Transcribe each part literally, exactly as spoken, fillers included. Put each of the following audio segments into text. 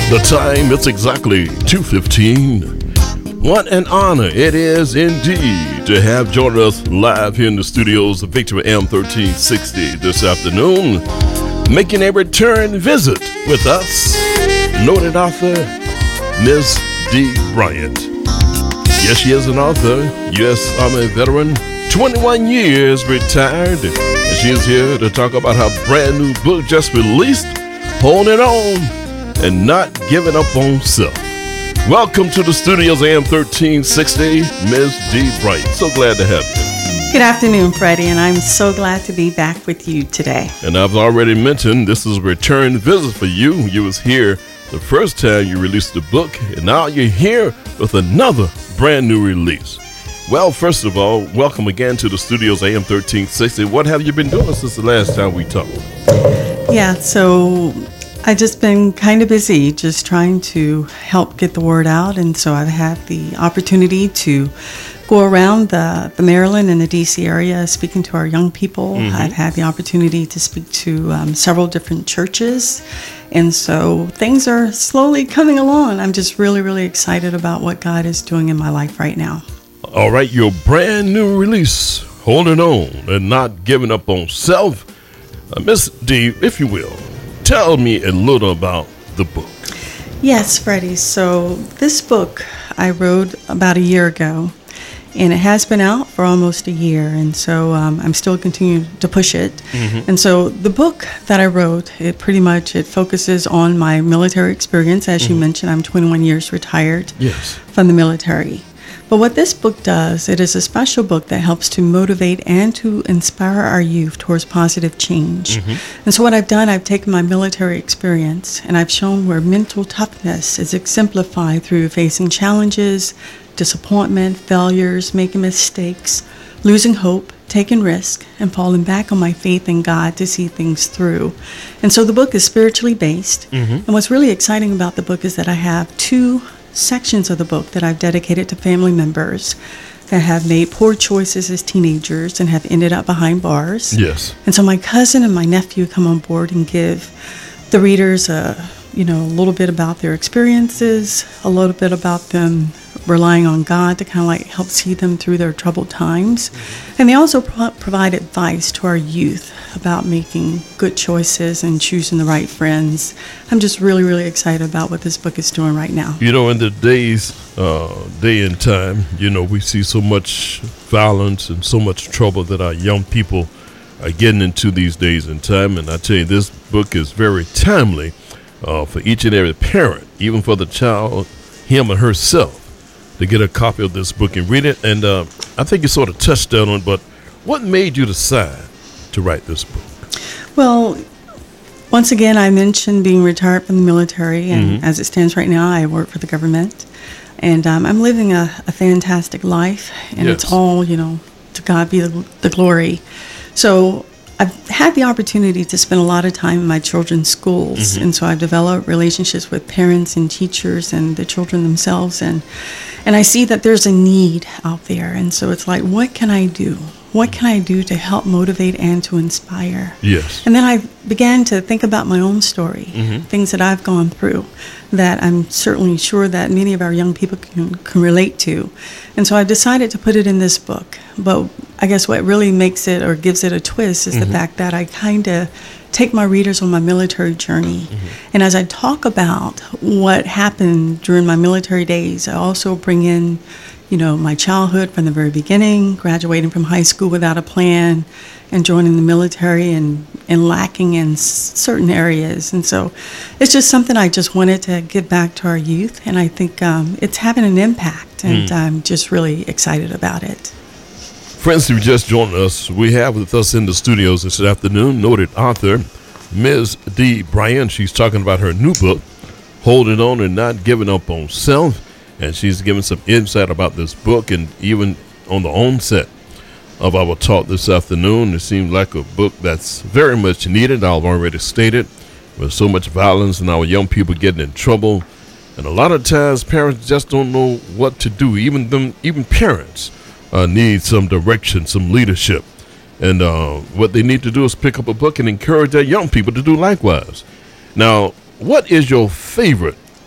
The time, it's exactly two fifteen. What an honor it is indeed to have joined us live here in the studios of Victory A M thirteen sixty this afternoon, making a return visit with us, noted author Miz Dee Bryant. Yes, she is an author, U S Army veteran, twenty-one years retired, and she is here to talk about her brand new book just released, Holding On and Not Giving Up on Self. Welcome to the studios, A M thirteen sixty, Miz Dee Bryant. So glad to have you. Good afternoon, Freddie, and I'm so glad to be back with you today. And I've already mentioned this is a return visit for you. You was here the first time you released the book, and now you're here with another brand new release. Well, first of all, welcome again to the studios, A M thirteen sixty. What have you been doing since the last time we talked? Yeah, so I've just been kind of busy just trying to help get the word out, and so I've had the opportunity to go around the, the Maryland and the D C area speaking to our young people. Mm-hmm. I've had the opportunity to speak to um, several different churches, and so things are slowly coming along. I'm just really, really excited about what God is doing in my life right now. All right, your brand new release, Holding On and Not Giving Up on Self. Uh, Miss Dee, if you will, tell me a little about the book. Yes, Freddie. So this book I wrote about a year ago, and it has been out for almost a year, and so um, I'm still continuing to push it. Mm-hmm. And so the book that I wrote, it pretty much it focuses on my military experience. As mm-hmm. you mentioned, I'm twenty-one years retired yes. from the military. But what this book does, it is a special book that helps to motivate and to inspire our youth towards positive change. Mm-hmm. And so what I've done, I've taken my military experience and I've shown where mental toughness is exemplified through facing challenges, disappointment, failures, making mistakes, losing hope, taking risk, and falling back on my faith in God to see things through. And so the book is spiritually based. Mm-hmm. And what's really exciting about the book is that I have two sections of the book that I've dedicated to family members that have made poor choices as teenagers and have ended up behind bars. Yes. And so my cousin and my nephew come on board and give the readers a, you know, a little bit about their experiences, a little bit about them relying on God to kind of like help see them through their troubled times. Mm-hmm. And they also pro- provide advice to our youth about making good choices and choosing the right friends. I'm just really, really excited about what this book is doing right now. You know, in the days, uh, day and time, you know, we see so much violence and so much trouble that our young people are getting into these days and time. And I tell you, this book is very timely uh, for each and every parent, even for the child, him or herself, to get a copy of this book and read it. And uh, I think you sort of touched on it, but what made you decide to write this book? Well, once again, I mentioned being retired from the military, and mm-hmm. as it stands right now, I work for the government, and um, I'm living a, a fantastic life, and yes. it's all, you know, to God be the, the glory. So I've had the opportunity to spend a lot of time in my children's schools, mm-hmm. and so I've developed relationships with parents and teachers and the children themselves, and and I see that there's a need out there, and so it's like, what can I do? What can I do to help motivate and to inspire? Yes. And then I began to think about my own story, mm-hmm. things that I've gone through that I'm certainly sure that many of our young people can, can relate to. And so I decided to put it in this book. But I guess what really makes it or gives it a twist is mm-hmm. the fact that I kind of take my readers on my military journey. Mm-hmm. And as I talk about what happened during my military days, I also bring in, you know, my childhood from the very beginning, graduating from high school without a plan, and joining the military and, and lacking in s- certain areas. And so it's just something I just wanted to give back to our youth, and I think um, it's having an impact, and mm. I'm just really excited about it. Friends who just joined us, we have with us in the studios this afternoon noted author Miz Dee Bryant. She's talking about her new book, Holding On and Not Giving Up on Self. And she's giving some insight about this book, and even on the onset of our talk this afternoon, it seems like a book that's very much needed. I've already stated, with so much violence and our young people getting in trouble. And a lot of times parents just don't know what to do. Even them, even parents uh, need some direction, some leadership. And uh, what they need to do is pick up a book and encourage their young people to do likewise. Now, what is your favorite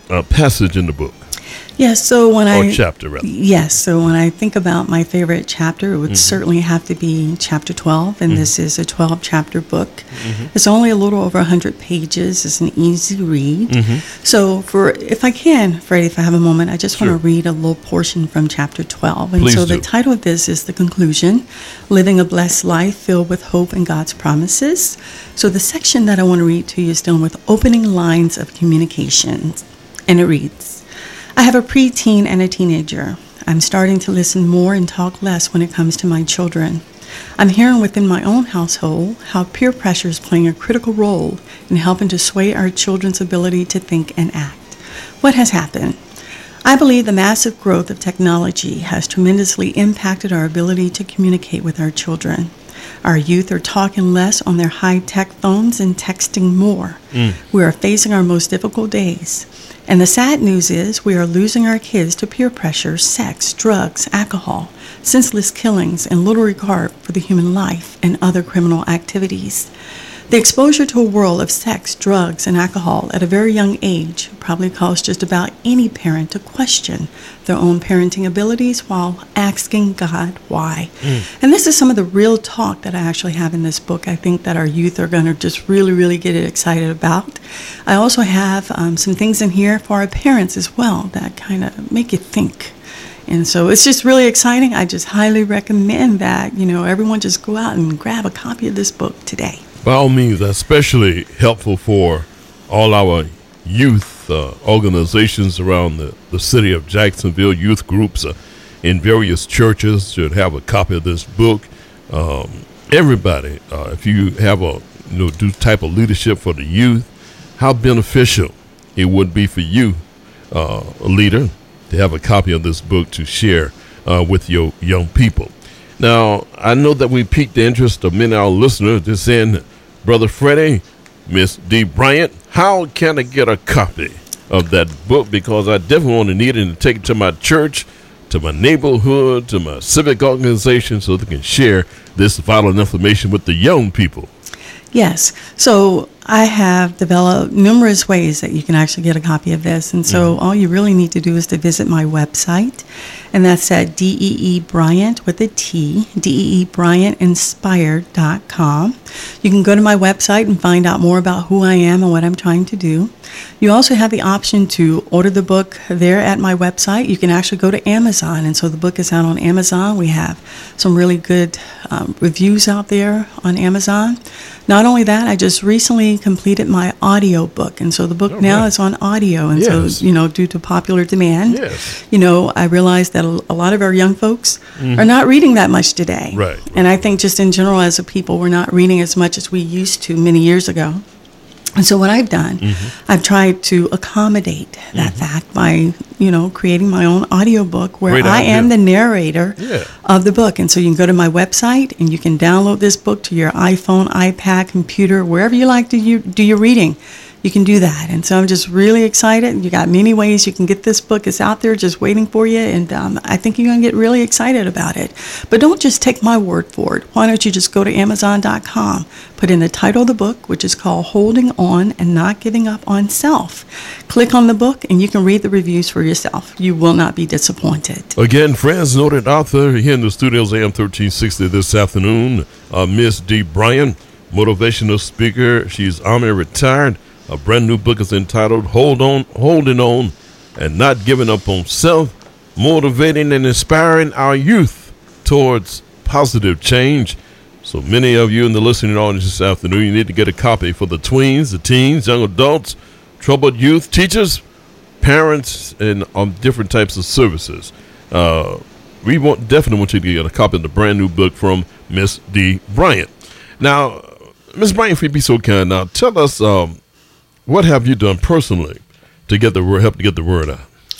uh, passage in the book? Yes, so when or I chapter, rather. Yes, so when I think about my favorite chapter, it would mm-hmm. certainly have to be chapter twelve, and mm-hmm. this is a twelve-chapter book. Mm-hmm. It's only a little over one hundred pages. It's an easy read. Mm-hmm. So for if I can, Freddie, if I have a moment, I just sure. want to read a little portion from chapter twelve. And Please so do. The title of this is The Conclusion, Living a Blessed Life Filled with Hope and God's Promises. So the section that I want to read to you is dealing with opening lines of communication, and it reads, I have a preteen and a teenager. I'm starting to listen more and talk less when it comes to my children. I'm hearing within my own household how peer pressure is playing a critical role in helping to sway our children's ability to think and act. What has happened? I believe the massive growth of technology has tremendously impacted our ability to communicate with our children. Our youth are talking less on their high-tech phones and texting more. Mm. We are facing our most difficult days. And the sad news is we are losing our kids to peer pressure, sex, drugs, alcohol, senseless killings, and little regard for the human life and other criminal activities. The exposure to a world of sex, drugs, and alcohol at a very young age probably caused just about any parent to question their own parenting abilities while asking God why. Mm. And this is some of the real talk that I actually have in this book. I think that our youth are going to just really, really get excited about. I also have um, some things in here for our parents as well that kind of make you think. And so it's just really exciting. I just highly recommend that, you know, everyone just go out and grab a copy of this book today. By all means, especially helpful for all our youth uh, organizations around the, the city of Jacksonville, youth groups uh, in various churches should have a copy of this book. Um, everybody, uh, if you have a you know do type of leadership for the youth, how beneficial it would be for you, uh, a leader, to have a copy of this book to share uh, with your young people. Now, I know that we piqued the interest of many of our listeners. Just saying, Brother Freddie, Miss Dee Bryant, how can I get a copy of that book? Because I definitely want to need it and take it to my church, to my neighborhood, to my civic organization, so they can share this vital information with the young people. Yes. So I have developed numerous ways that you can actually get a copy of this. And so mm-hmm. all you really need to do is to visit my website. And that's at D E E Bryant with a T, D E E Bryant Inspired dot com. You can go to my website and find out more about who I am and what I'm trying to do. You also have the option to order the book there at my website. You can actually go to Amazon. And so the book is out on Amazon. We have some really good um, reviews out there on Amazon. Not only that, I just recently completed my audio book. And so the book oh, now right. is on audio. And yes. so, you know, due to popular demand, yes. you know, I realized that a, a lot of our young folks mm-hmm. are not reading that much today. Right, right. And I think just in general as a people, we're not reading as much as we used to many years ago. And so what I've done, mm-hmm. I've tried to accommodate that mm-hmm. fact by, you know, creating my own audiobook where Great I idea. am the narrator yeah. of the book. And so you can go to my website and you can download this book to your iPhone, iPad, computer, wherever you like to you, do your reading. You can do that. And so I'm just really excited. You got many ways you can get this book. It's out there just waiting for you. And um, I think you're going to get really excited about it. But don't just take my word for it. Why don't you just go to Amazon dot com, put in the title of the book, which is called Holding On and Not Giving Up on Self. Click on the book and you can read the reviews for yourself. You will not be disappointed. Again, friends, noted author here in the studios, A M thirteen sixty this afternoon, uh, Miss Dee Bryant, motivational speaker. She's Army retired. A brand new book is entitled Hold On, Holding On and Not Giving Up on Self, motivating and inspiring our youth towards positive change. So many of you in the listening audience this afternoon, you need to get a copy for the tweens, the teens, young adults, troubled youth, teachers, parents, and um, different types of services. Uh, we want, definitely want you to get a copy of the brand new book from Miss Dee Bryant. Now, Miss Bryant, if you'd be so kind, now tell us, um, what have you done personally to get the word, help to get the word out?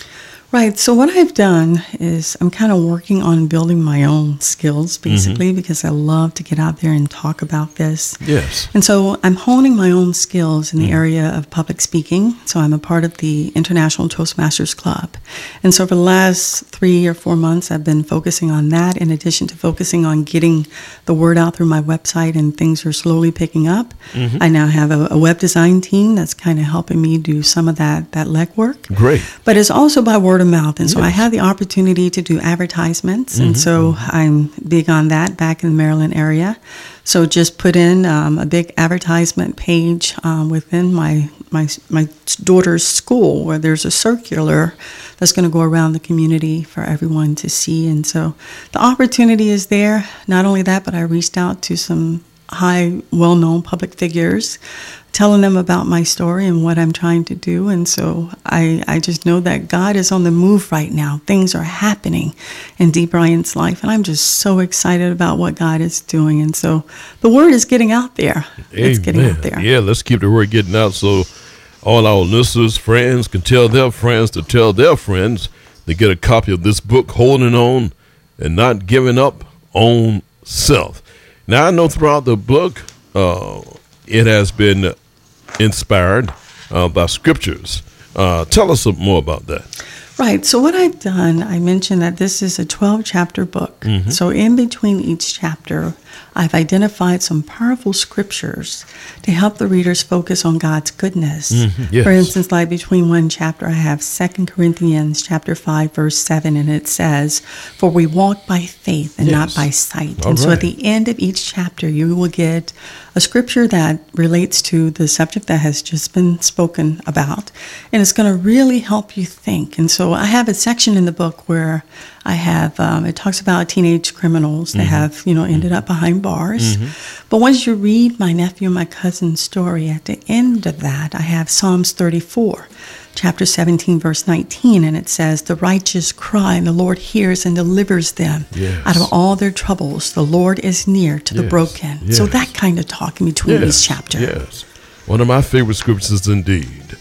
Right. So what I've done is I'm kind of working on building my own skills, basically, mm-hmm. because I love to get out there and talk about this. Yes. And so I'm honing my own skills in the mm-hmm. area of public speaking. So I'm a part of the International Toastmasters Club. And so for the last three or four months, I've been focusing on that in addition to focusing on getting the word out through my website, and things are slowly picking up. Mm-hmm. I now have a, a web design team that's kind of helping me do some of that, that legwork. Great. But it's also by word of mouth. And so yes. I had the opportunity to do advertisements. Mm-hmm. And so I'm big on that back in the Maryland area. So just put in um, a big advertisement page um, within my, my my daughter's school, where there's a circular that's going to go around the community for everyone to see. And so the opportunity is there. Not only that, but I reached out to some high, well-known public figures, telling them about my story and what I'm trying to do. And so I, I just know that God is on the move right now. Things are happening in Dee Bryant's life, and I'm just so excited about what God is doing. And so the word is getting out there. Amen. It's getting out there. Yeah, let's keep the word getting out so all our listeners, friends can tell their friends to tell their friends to get a copy of this book, Holding On and Not Giving Up on Self. Now, I know throughout the book, uh, it has been inspired uh, by scriptures. Uh, tell us some more about that. Right. So what I've done, I mentioned that this is a twelve-chapter book. Mm-hmm. So in between each chapter, I've identified some powerful scriptures to help the readers focus on God's goodness. Mm-hmm. Yes. For instance, like between one chapter, I have Second Corinthians chapter five, verse seven, and it says, "For we walk by faith and yes. not by sight." All and right. so at the end of each chapter, you will get a scripture that relates to the subject that has just been spoken about, and it's going to really help you think. And so I have a section in the book where I have, um, it talks about teenage criminals that mm-hmm. have, you know, ended up behind bars. Mm-hmm. But once you read my nephew and my cousin's story, at the end of that, I have Psalms thirty-four, chapter seventeen, verse nineteen, and it says, "The righteous cry, and the Lord hears and delivers them yes. out of all their troubles. The Lord is near to yes. the broken." Yes. So that kind of talk in between yes. each chapter. Yes, one of my favorite scriptures indeed.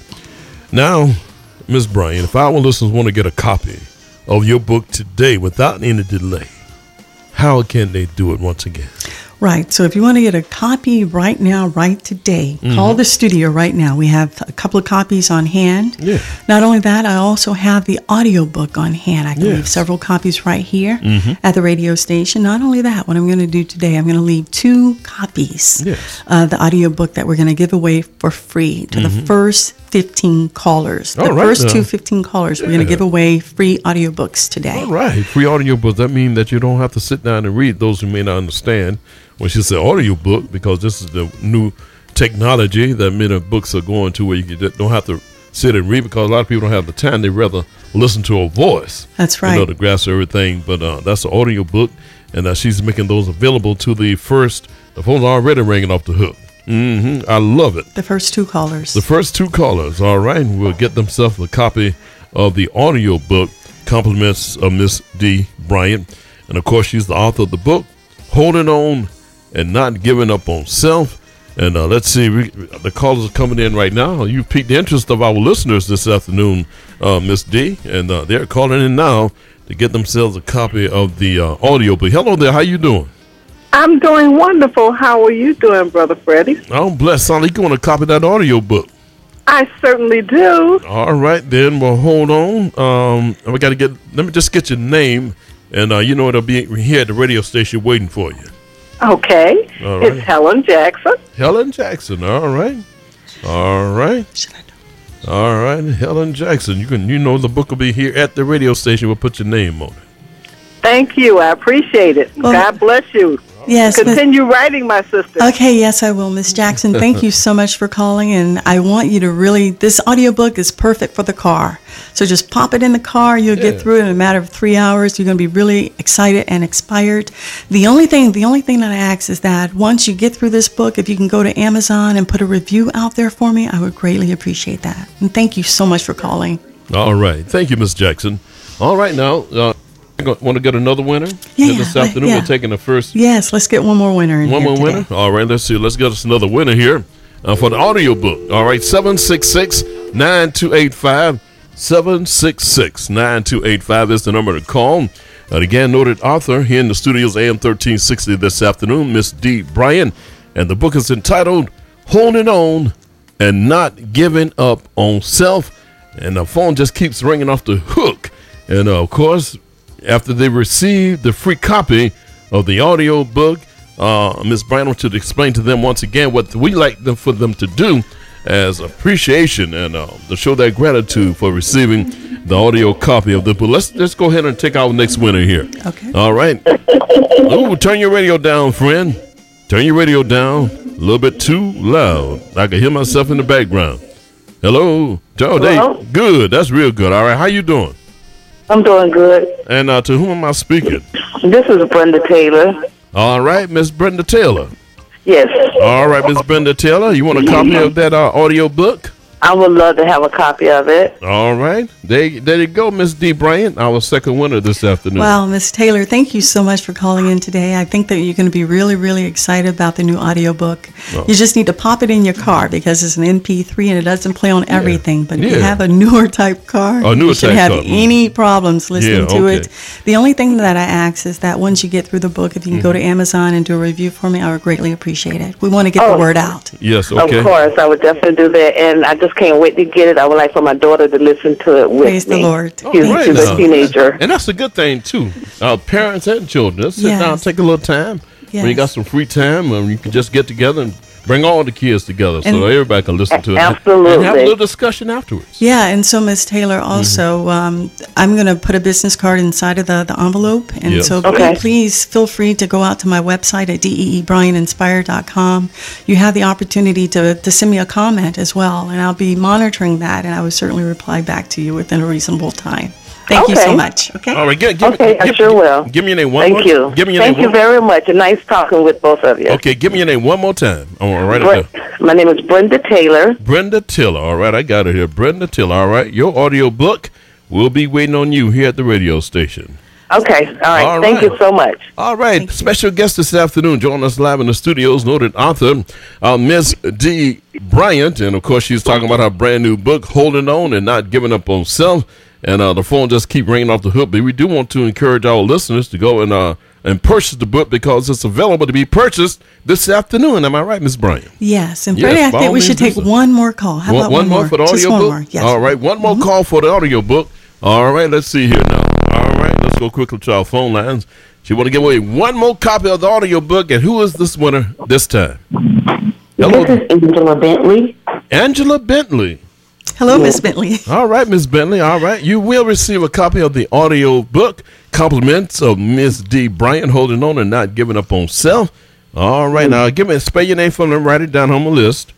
Now, Miz Bryant, if our listeners want to get a copy of your book today without any delay, how can they do it once again? Right. So if you want to get a copy right now, right today, mm-hmm. call the studio right now. We have a couple of copies on hand. Yeah. Not only that, I also have the audiobook on hand. I can yes. leave several copies right here mm-hmm. at the radio station. Not only that, what I'm going to do today, I'm going to leave two copies yes. of the audiobook that we're going to give away for free to mm-hmm. the first fifteen callers. The All right, first now. two fifteen callers, yeah. we're going to give away free audiobooks today. All right. Free audiobooks. That means that you don't have to sit down and read, those who may not understand when she said audiobook, because this is the new technology that many books are going to, where you don't have to sit and read, because a lot of people don't have the time. They rather listen to a voice. That's right. You know, to grasp everything. But uh, that's the audio book, and uh, she's making those available to the first. The phone's already ringing off the hook. Mm-hmm. I love it. The first two callers. The first two callers. All right. Will get themselves a copy of the audio book, Compliments of Miss Dee Bryant. And, of course, she's the author of the book, Holding On and Not Giving Up on Self. And uh, let's see, we, the callers are coming in right now. You've piqued the interest of our listeners this afternoon, uh, Miss D, and uh, they're calling in now to get themselves a copy of the uh, audio book. Hello there, how you doing? I'm doing wonderful. How are you doing, Brother Freddie? I'm blessed. Sound like you want to copy that audio book. I certainly do. All right, then. Well, hold on. Um, we got to get. Let me just get your name, and uh, you know it'll be here at the radio station waiting for you. Okay. All right. It's Helen Jackson. Helen Jackson. All right. All right. All right, Helen Jackson. You can. You know the book will be here at the radio station. We'll put your name on it. Thank you. I appreciate it. Well, God bless you. Yes. Continue Miz writing, my sister. Okay, yes, I will. Miss Jackson, thank you so much for calling. And I want you to really, this audiobook is perfect for the car. So just pop it in the car. You'll yeah. get through it in a matter of three hours. You're going to be really excited and inspired. The only thing, the only thing that I ask is that once you get through this book, if you can go to Amazon and put a review out there for me, I would greatly appreciate that. And thank you so much for calling. All right. Thank you, Miss Jackson. All right, now, uh, want to get another winner yeah, this afternoon? Yeah. We're taking the first. Yes, let's get one more winner in One here more today. winner? All right, let's see. Let's get us another winner here uh, for the audio book. All right, seven six six, nine two eight five, seven six six, nine two eight five is the number to call. And again, noted author here in the studios, A M thirteen sixty this afternoon, Miss Dee Bryant. And the book is entitled Holding On and Not Giving Up on Self. And the phone just keeps ringing off the hook. And uh, of course, after they receive the free copy of the audio book, uh, Miz Bryant, I want you to explain to them once again what we like them for them to do as appreciation and uh, to show their gratitude for receiving the audio copy of the book. Let's let's go ahead and take our next winner here. Okay. All right. Ooh, turn your radio down, friend. Turn your radio down a little bit too loud. I can hear myself in the background. Hello, Joe. Hello? Good. That's real good. All right. How you doing? I'm doing good. And uh, to whom am I speaking? This is Brenda Taylor. All right, Miss Brenda Taylor. Yes. All right, Miss Brenda Taylor. You want a copy of that uh, audio book? I would love to have a copy of it. All right. There, there you go, Miss Dee Bryant, our second winner this afternoon. Wow, Miss Taylor, thank you so much for calling in today. I think that you're going to be really, really excited about the new audiobook. Oh. You just need to pop it in your car because it's an M P three and it doesn't play on everything. But if yeah. you have a newer type car, oh, newer you shouldn't have car. any problems listening yeah, to okay. it. The only thing that I ask is that once you get through the book, if you can mm-hmm. go to Amazon and do a review for me, I would greatly appreciate it. We want to get oh. the word out. Yes, okay. Of course, I would definitely do that. And I just can't wait to get it. I would like for my daughter to listen to it with Praise me. the Lord. Oh, she's right she's now. a teenager. And that's a good thing, too. Uh, parents and children, let's sit yes. down, take a little time. Yes. When you got some free time, um, you can just get together and bring all the kids together so and everybody can listen to it. Absolutely. And have a little discussion afterwards. Yeah, and so Miz Taylor, also, mm-hmm. um, I'm going to put a business card inside of the, the envelope. And yes. so okay. please feel free to go out to my website at d e e bryant inspire dot com. You have the opportunity to, to send me a comment as well, and I'll be monitoring that, and I will certainly reply back to you within a reasonable time. Thank okay. you so much. Okay. All right. Give, give, okay, give, I give, sure give, will. Give me your name one Thank more you. time. Give me your Thank name you one. very much. And nice talking with both of you. Okay, give me your name one more time. I want to write Bre- it down. My name is Brenda Taylor. Brenda Taylor. All right, I got it here. Brenda Taylor. All right, your audio book will be waiting on you here at the radio station. Okay. All right. All Thank right. you so much. All right. Thank Special you. guest this afternoon joining us live in the studios, noted author, uh, Miss Dee Bryant. And, of course, she's talking about her brand new book, Holding On and Not Giving Up on Self. And uh, the phone just keep ringing off the hook. But we do want to encourage our listeners to go and uh, and purchase the book because it's available to be purchased this afternoon. Am I right, Miss Bryant? Yes. And Yes, Freddie, I by think all we means should do take so. one more call. How one, about one, one more more for the Just audio one book? more. Yes. All right, one more mm-hmm. call for the audio book. All right, let's see here now. All right, let's go quickly to our phone lines. She want to give away one more copy of the audio book, and who is this winner this time? Hello, This is Angela Bentley. Angela Bentley. Hello, Miss Bentley. All right, Miss Bentley. All right, you will receive a copy of the audio book. Compliments of Miss Dee Bryant, Holding On and Not Giving Up on Self. All right, now give me spell your name for me. Write it down on my list.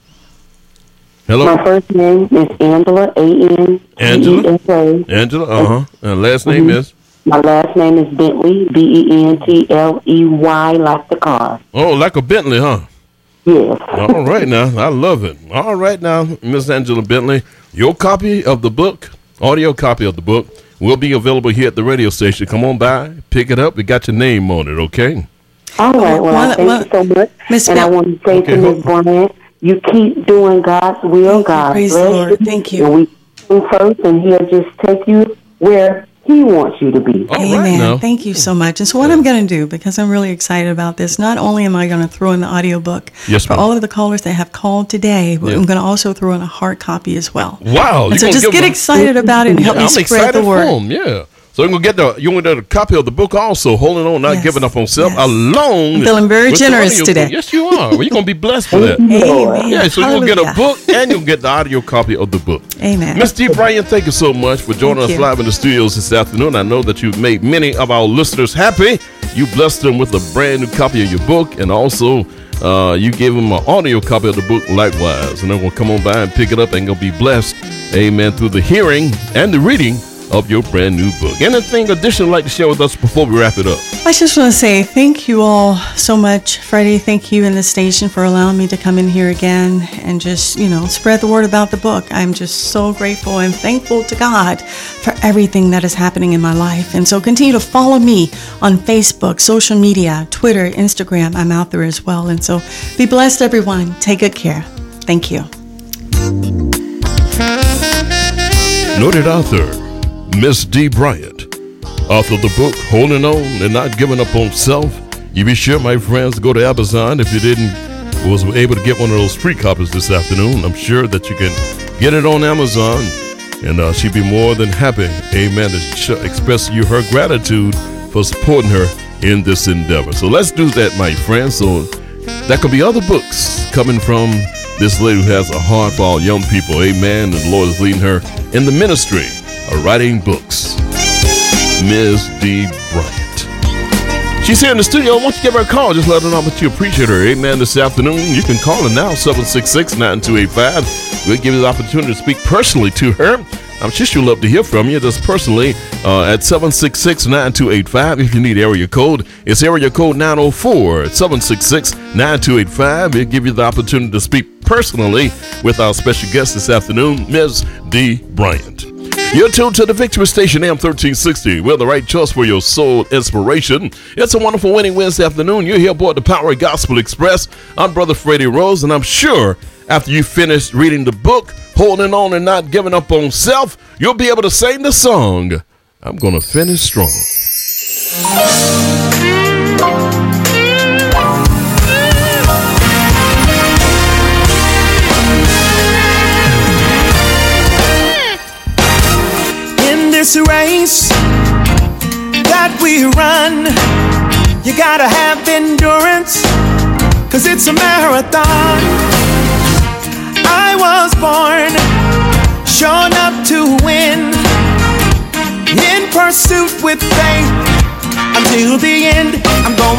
Hello, My first name is Angela, A N G E S A. Angela. Uh huh. And last name Mhm. is. My last name is Bentley, B E N T L E Y, like the car. Oh, like a Bentley, huh? Yes. All right now, I love it. All right now, Miss Angela Bentley, your copy of the book, audio copy of the book, will be available here at the radio station. Come on by, pick it up. We got your name on it, okay? All right. Well, Well, I thank well, you so much. Miss And I Ben- want to say Okay, to hold- Miss Bryant, you keep doing God's will, Thank you. God Praise the bless Lord. you. Thank you. And we put him first, and he'll just take you where he wants you to be. All right Amen. now. Thank you so much. And so what I'm going to do, because I'm really excited about this, not only am I going to throw in the audiobook Yes, for ma'am. all of the callers that have called today, but Yeah. I'm going to also throw in a hard copy as well. Wow. And you so gonna just give get them- excited about it and help Yeah, me I'm spread excited the word. for them, yeah. So you're going to get the, you want a copy of the book also, Holding On, Not Yes, Giving Up on Self, yes. along. I'm feeling very with the generous audio today. book. Yes, you are. Well, you're going to be blessed for that. Amen. Yeah, so you'll get a Hallelujah. book and you'll get the audio copy of the book. Amen. Miss Dee Bryant, thank you so much for joining Thank us you. live in the studios this afternoon. I know that you've made many of our listeners happy. You blessed them with a brand new copy of your book, and also uh, you gave them an audio copy of the book likewise. And they're going to come on by and pick it up and going to be blessed, amen, through the hearing and the reading of your brand new book. Anything additional you'd like to share with us before we wrap it up? I just want to say thank you all so much, Freddie. Thank you and the station for allowing me to come in here again and just, you know, spread the word about the book. I'm just so grateful and thankful to God for everything that is happening in my life. And so continue to follow me on Facebook, social media, Twitter, Instagram. I'm out there as well. And so be blessed, everyone. Take good care. Thank you. Noted author, Miss Dee Bryant, author of the book, Holding On and Not Giving Up on Self. You be sure, my friends, to go to Amazon if you didn't, was able to get one of those free copies this afternoon. I'm sure that you can get it on Amazon, and uh, she'd be more than happy, amen, to sh- express you her gratitude for supporting her in this endeavor. So let's do that, my friends. So that could be other books coming from this lady who has a heart for all young people, amen, and the Lord is leading her in the ministry of writing books. Miss Dee Bryant. She's here in the studio. Why don't you give her a call? Just let her know that you appreciate her. Amen. This afternoon, you can call her now, seven six six, nine two eight five. We'll give you the opportunity to speak personally to her. I'm sure she'll love to hear from you just personally uh, at seven six six, nine two eight five. If you need area code, it's area code nine oh four, seven six six, nine two eight five. We'll give you the opportunity to speak personally with our special guest this afternoon, Miz Dee Bryant. You're tuned to the Victory Station, A M thirteen sixty. We're the right choice for your soul inspiration. It's a wonderful winning Wednesday afternoon. You're here aboard the Power Gospel Express. I'm Brother Freddie Rose, and I'm sure after you finish reading the book, Holding On and Not Giving Up on Self, you'll be able to sing the song, I'm Gonna Finish Strong. This race that we run, you gotta have endurance, cause it's a marathon. I was born, shown up to win, in pursuit with faith, until the end. I'm going